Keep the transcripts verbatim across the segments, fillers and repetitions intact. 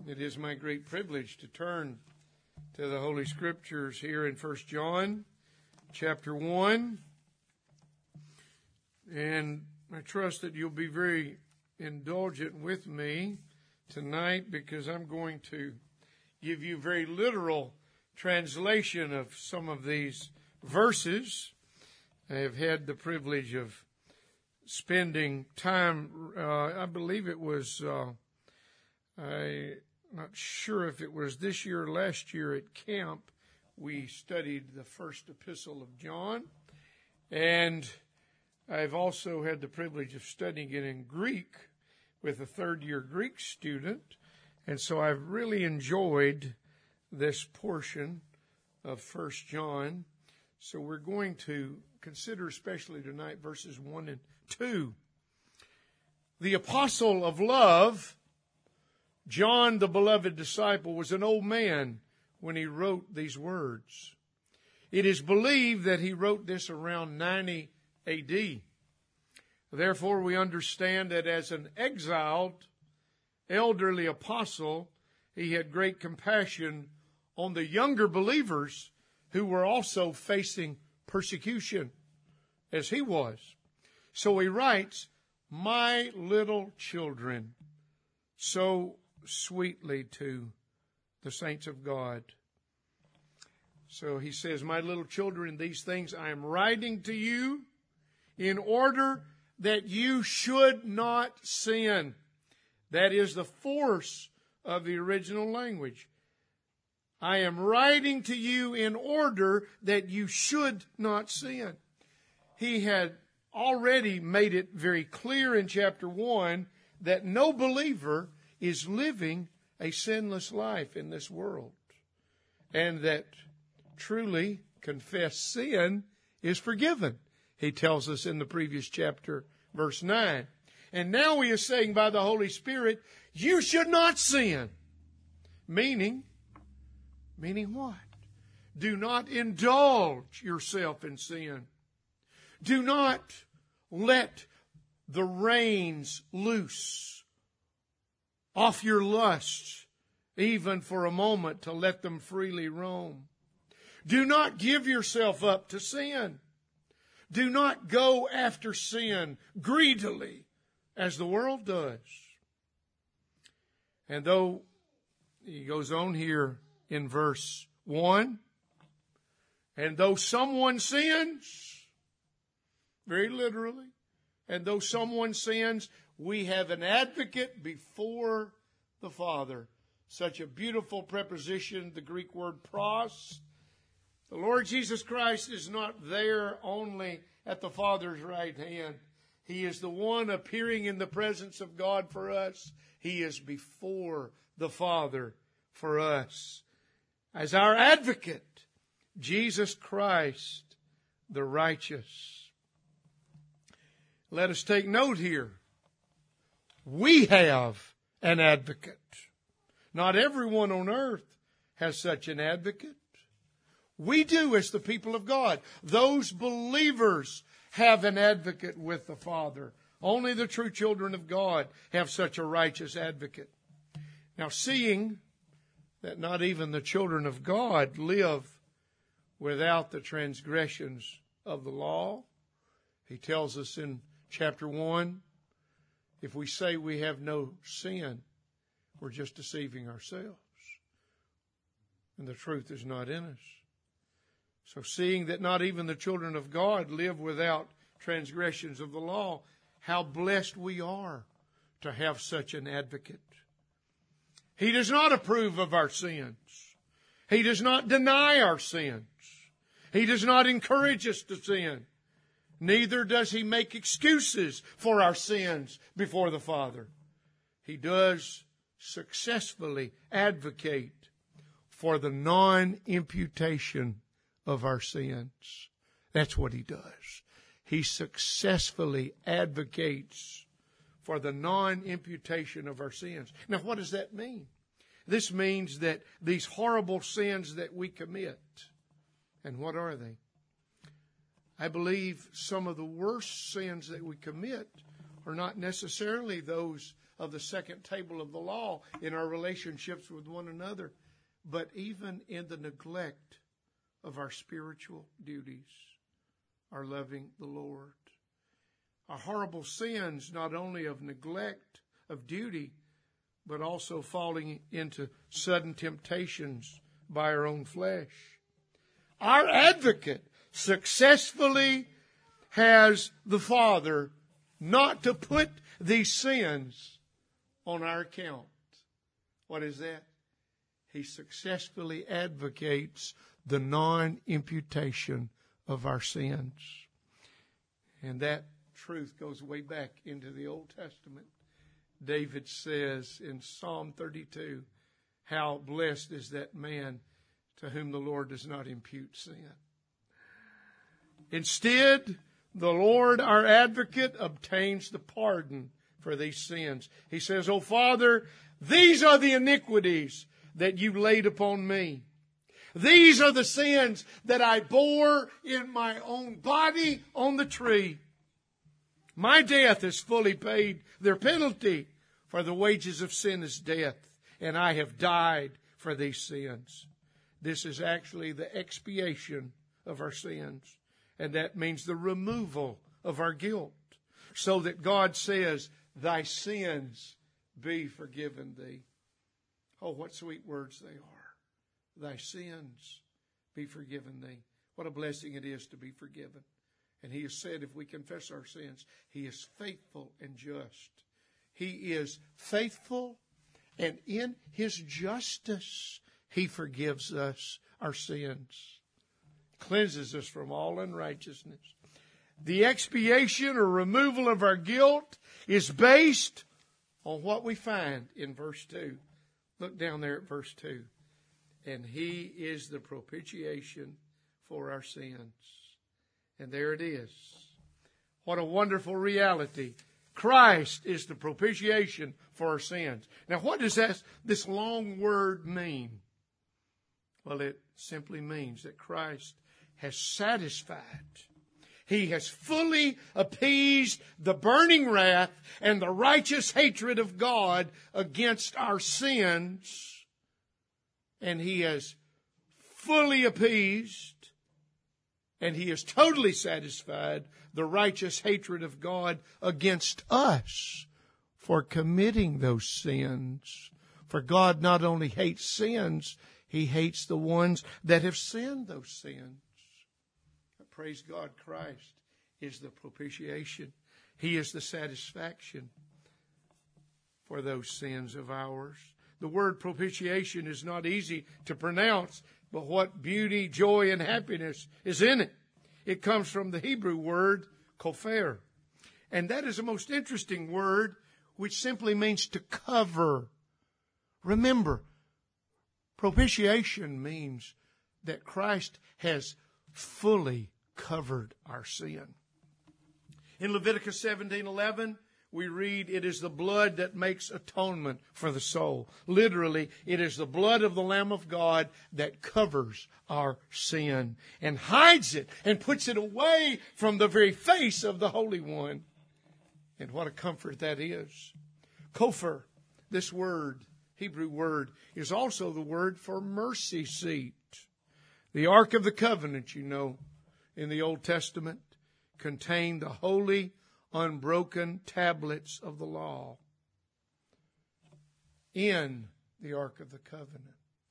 It is my great privilege to turn to the Holy Scriptures here in First John chapter one. And I trust that you'll be very indulgent with me tonight, because I'm going to give you very literal translation of some of these verses. I have had the privilege of spending time, uh, I believe it was, uh, I'm not sure if it was this year or last year at camp, we studied the first epistle of John. And I've also had the privilege of studying it in Greek with a third year Greek student. And so I've really enjoyed this portion of First John. So we're going to consider especially tonight verses one and two. The apostle of love, John, the beloved disciple, was an old man when he wrote these words. It is believed that he wrote this around ninety A D. Therefore, we understand that as an exiled, elderly apostle, he had great compassion on the younger believers who were also facing persecution as he was. So he writes, "My little children," so sweetly to the saints of God. So he says, "My little children, these things I am writing to you in order that you should not sin." That is the force of the original language. I am writing to you in order that you should not sin. He had already made it very clear in chapter one that no believer is living a sinless life in this world, and that truly confessed sin is forgiven. He tells us in the previous chapter, verse nine. And now he is saying by the Holy Spirit, you should not sin. Meaning, meaning what? Do not indulge yourself in sin. Do not let the reins loose off your lusts, even for a moment, to let them freely roam. Do not give yourself up to sin. Do not go after sin greedily as the world does. And though he goes on here in verse one, and though someone sins, very literally, and though someone sins, we have an advocate before the Father. Such a beautiful preposition, the Greek word pros. The Lord Jesus Christ is not there only at the Father's right hand. He is the one appearing in the presence of God for us. He is before the Father for us. As our advocate, Jesus Christ, the righteous. Let us take note here. We have an advocate. Not everyone on earth has such an advocate. We do as the people of God. Those believers have an advocate with the Father. Only the true children of God have such a righteous advocate. Now, seeing that not even the children of God live without the transgressions of the law, he tells us in chapter one, if we say we have no sin, we're just deceiving ourselves, and the truth is not in us. So seeing that not even the children of God live without transgressions of the law, how blessed we are to have such an advocate. He does not approve of our sins. He does not deny our sins. He does not encourage us to sin. Neither does he make excuses for our sins before the Father. He does successfully advocate for the non-imputation of our sins. That's what he does. He successfully advocates for the non-imputation of our sins. Now, what does that mean? This means that these horrible sins that we commit, and what are they? I believe some of the worst sins that we commit are not necessarily those of the second table of the law in our relationships with one another, but even in the neglect of our spiritual duties, our loving the Lord. Our horrible sins, not only of neglect of duty, but also falling into sudden temptations by our own flesh. Our advocate successfully has the Father not to put these sins on our account. What is that? He successfully advocates the non-imputation of our sins. And that truth goes way back into the Old Testament. David says in Psalm thirty-two, how blessed is that man to whom the Lord does not impute sin. Instead, the Lord, our advocate, obtains the pardon for these sins. He says, "O Father, these are the iniquities that you laid upon me. These are the sins that I bore in my own body on the tree. My death has fully paid their penalty, for the wages of sin is death, and I have died for these sins." This is actually the expiation of our sins, and that means the removal of our guilt, so that God says, "Thy sins be forgiven thee." Oh, what sweet words they are. Thy sins be forgiven thee. What a blessing it is to be forgiven. And He has said if we confess our sins, He is faithful and just. He is faithful, and in His justice, He forgives us our sins, cleanses us from all unrighteousness. The expiation or removal of our guilt is based on what we find in verse two. Look down there at verse two. And He is the propitiation for our sins. And there it is. What a wonderful reality. Christ is the propitiation for our sins. Now, what does that, this long word mean? Well, it simply means that Christ has satisfied. He has fully appeased the burning wrath and the righteous hatred of God against our sins. And He has fully appeased, and He has totally satisfied the righteous hatred of God against us for committing those sins. For God not only hates sins, He hates the ones that have sinned those sins. But praise God, Christ is the propitiation. He is the satisfaction for those sins of ours. The word propitiation is not easy to pronounce, but what beauty, joy, and happiness is in it. It comes from the Hebrew word kopher. And that is a most interesting word, which simply means to cover. Remember, propitiation means that Christ has fully covered our sin. In Leviticus seventeen eleven, we read, "It is the blood that makes atonement for the soul." Literally, it is the blood of the Lamb of God that covers our sin and hides it and puts it away from the very face of the Holy One. And what a comfort that is. Kopher, this word, Hebrew word, is also the word for mercy seat. The Ark of the Covenant, you know, in the Old Testament, contained the holy, unbroken tablets of the law in the Ark of the Covenant.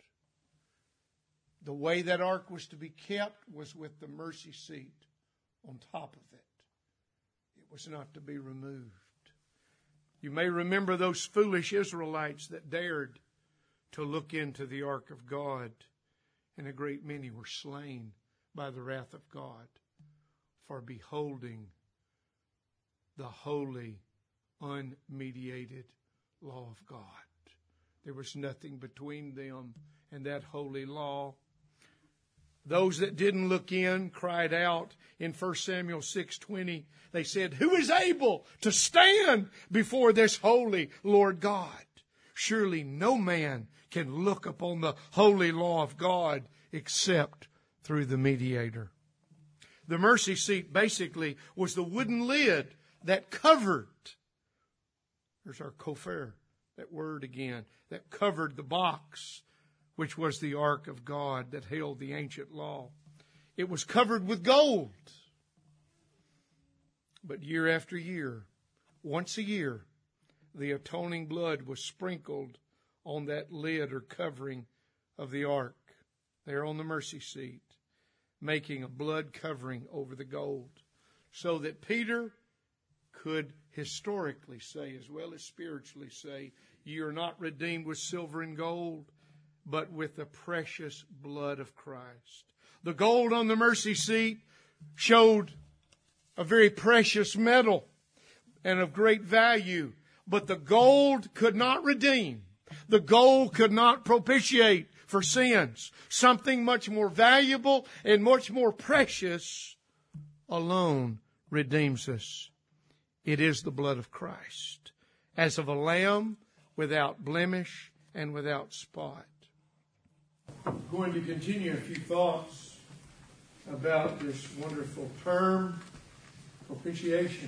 The way that ark was to be kept was with the mercy seat on top of it. It was not to be removed. You may remember those foolish Israelites that dared to look into the ark of God, and a great many were slain by the wrath of God for beholding the holy, unmediated law of God. There was nothing between them and that holy law. Those that didn't look in cried out in First Samuel six twenty. They said, "Who is able to stand before this holy Lord God? Surely no man can look upon the holy law of God except through the mediator." The mercy seat basically was the wooden lid that covered There's our kopher, that word again, that covered the box, which was the ark of God that held the ancient law. It was covered with gold. But year after year, once a year, the atoning blood was sprinkled on that lid or covering of the ark, there on the mercy seat, making a blood covering over the gold, so that Peter could historically say, as well as spiritually say, ye are not redeemed with silver and gold, but with the precious blood of Christ. The gold on the mercy seat showed a very precious metal and of great value, but the gold could not redeem. The gold could not propitiate for sins. Something much more valuable and much more precious alone redeems us. It is the blood of Christ, as of a lamb without blemish and without spot. I'm going to continue a few thoughts about this wonderful term, propitiation.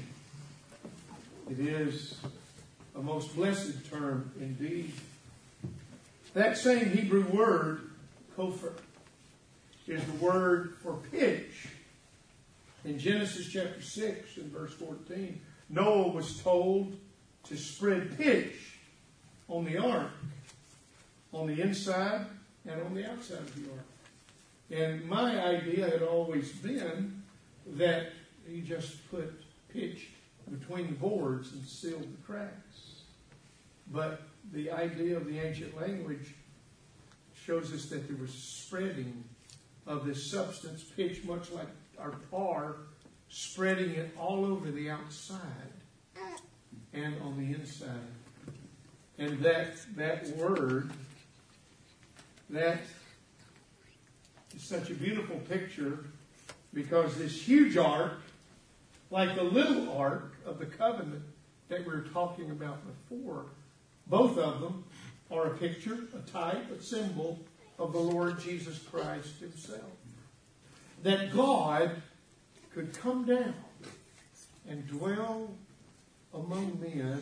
It is a most blessed term indeed. That same Hebrew word, kopher, is the word for pitch. In Genesis chapter six and verse fourteen, Noah was told to spread pitch on the ark, on the inside and on the outside of the ark. And my idea had always been that he just put pitch between the boards and sealed the cracks. But the idea of the ancient language shows us that there was spreading of this substance, pitch, much like our tar, spreading it all over the outside and on the inside. And that that word, that is such a beautiful picture, because this huge ark, like the little ark of the covenant that we were talking about before, both of them are a picture, a type, a symbol of the Lord Jesus Christ himself. That God could come down and dwell among men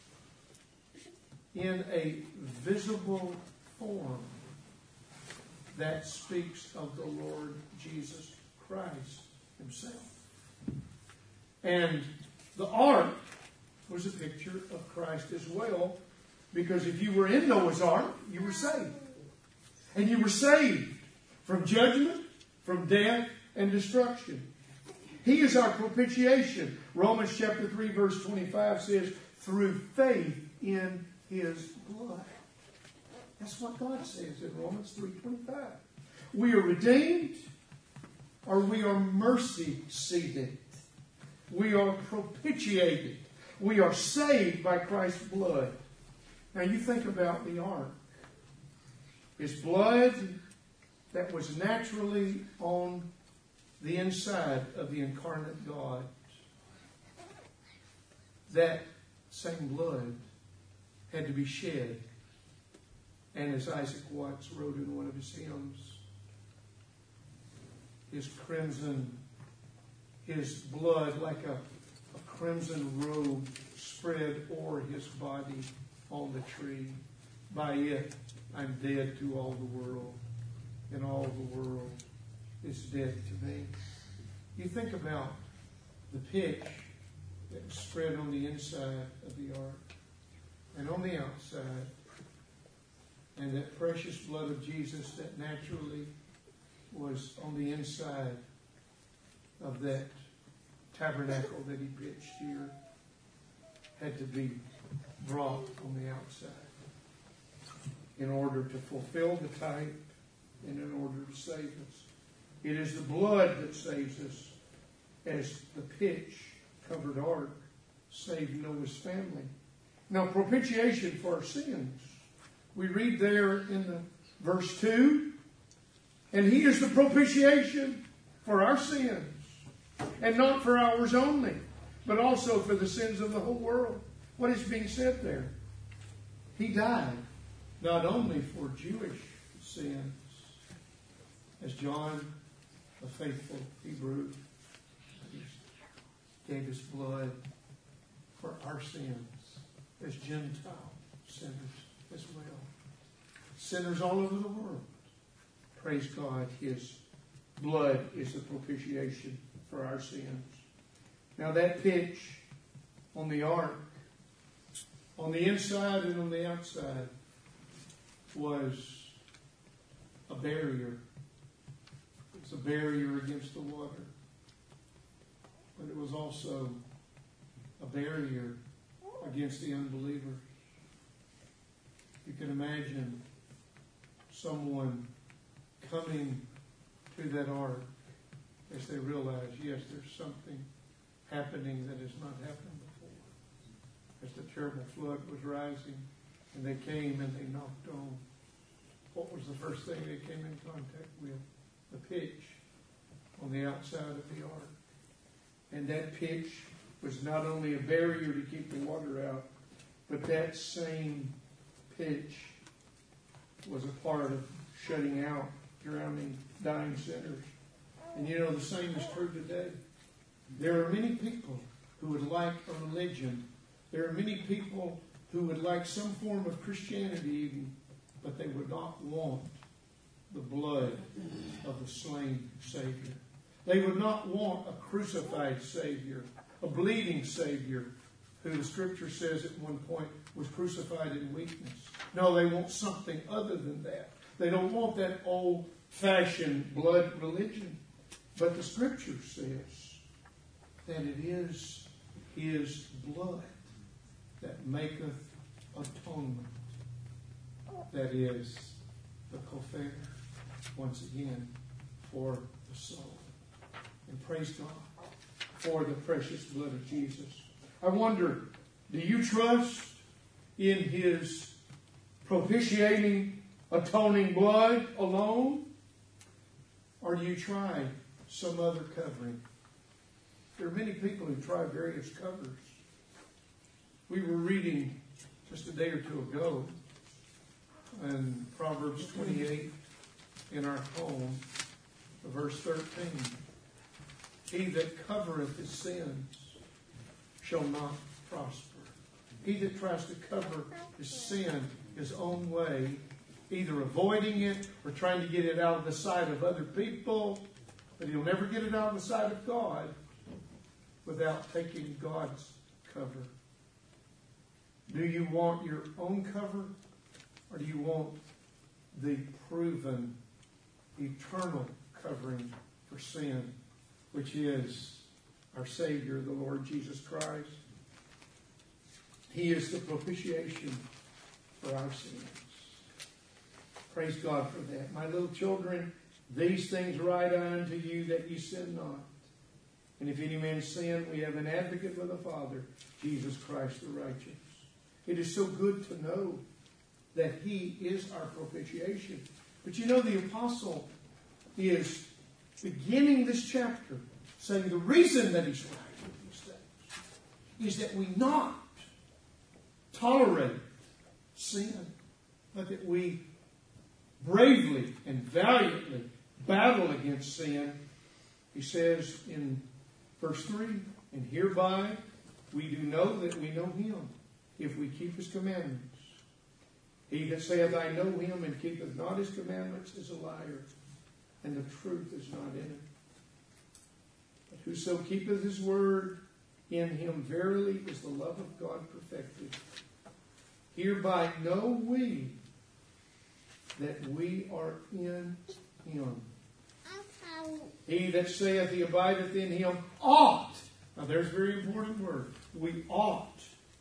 in a visible form that speaks of the Lord Jesus Christ himself. And the ark was a picture of Christ as well, because if you were in Noah's ark, you were saved. And you were saved from judgment, from death, and destruction. He is our propitiation. Romans chapter three verse twenty-five says, through faith in his blood. That's what God says in Romans three twenty-five. We are redeemed, or we are mercy seated. We are propitiated. We are saved by Christ's blood. Now you think about the ark. His blood that was naturally on the inside of the incarnate God. That same blood had to be shed. And as Isaac Watts wrote in one of his hymns, his crimson, his blood like a, a crimson robe spread o'er his body on the tree. By it, I'm dead to all the world, and all the world is dead to me. You think about the pitch that was spread on the inside of the ark and on the outside, and that precious blood of Jesus that naturally was on the inside of that tabernacle that he pitched here had to be brought on the outside in order to fulfill the type and in order to save us. It is the blood that saves us, as the pitch-covered ark saved Noah's family. Now, propitiation for our sins. We read there in the verse two, and he is the propitiation for our sins, and not for ours only, but also for the sins of the whole world. What is being said there? He died not only for Jewish sins, as John, a faithful Hebrew, gave his blood for our sins, as Gentile sinners as well. Sinners all over the world. Praise God, His blood is the propitiation for our sins. Now that pitch on the ark, on the inside and on the outside, was a barrier. It was a barrier against the water. But it was also a barrier against the unbeliever. You can imagine someone coming to that ark as they realize, yes, there's something happening that has not happened before. As the terrible flood was rising, and they came and they knocked on, what was the first thing they came in contact with? The pitch on the outside of the ark. And that pitch was not only a barrier to keep the water out, but that same pitch was a part of shutting out drowning, dying sinners. And you know, the same is true today. There are many people who would like a religion. There are many people who would like some form of Christianity even, but they would not want the blood of the slain Savior. They would not want a crucified Savior, a bleeding Savior, who the Scripture says at one point was crucified in weakness. No, they want something other than that. They don't want that old-fashioned blood religion. But the Scripture says that it is His blood that maketh atonement. That is the kofar, once again, for the soul. And praise God for the precious blood of Jesus. I wonder, do you trust in His propitiating, atoning blood alone? Or do you try some other covering? There are many people who try various covers. We were reading just a day or two ago in Proverbs twenty-eight in our home, verse thirteen. He that covereth his sins shall not prosper. He that tries to cover his sin his own way, either avoiding it or trying to get it out of the sight of other people, but he'll never get it out of the sight of God without taking God's cover. Do you want your own cover, or do you want the proven, eternal covering for sin, which is our Savior, the Lord Jesus Christ? He is the propitiation for our sins. Praise God for that. My little children, these things write I unto you, that ye sin not. And if any man sin, we have an advocate with the Father, Jesus Christ the righteous. It is so good to know that He is our propitiation. But you know, the apostle is beginning this chapter saying the reason that he's writing these things is that we not tolerate sin, but that we bravely and valiantly battle against sin. He says in verse three, and hereby we do know that we know Him, if we keep His commandments. He that saith, I know Him, and keepeth not His commandments, is a liar, and the truth is not in him. But whoso keepeth His word, in him verily is the love of God perfected. Hereby know we that we are in Him. He that saith he abideth in Him ought. Now there's a very important word. We ought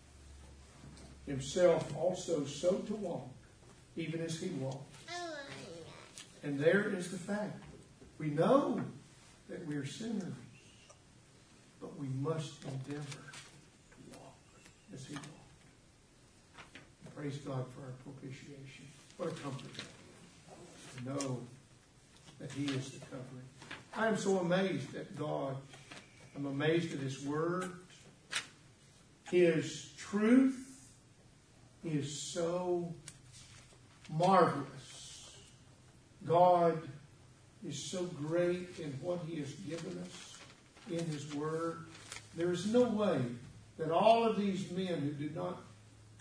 himself also so to walk, even as He walked. And there is the fact. We know that we are sinners, but we must endeavor to walk as He walked. Praise God for our propitiation. What a comfort to know that He is the covering. I am so amazed at God. I'm amazed at His Word. His truth is so marvelous. God is so great in what He has given us in His Word. There is no way that all of these men who did not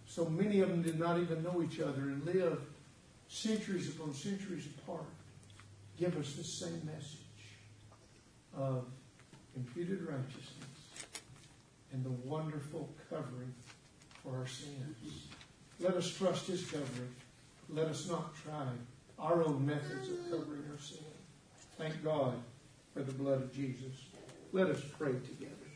So many of them did not even know each other and lived centuries upon centuries apart. Give us the same message of imputed righteousness and the wonderful covering for our sins. Let us trust His covering. Let us not try our own methods of covering our sin. Thank God for the blood of Jesus. Let us pray together.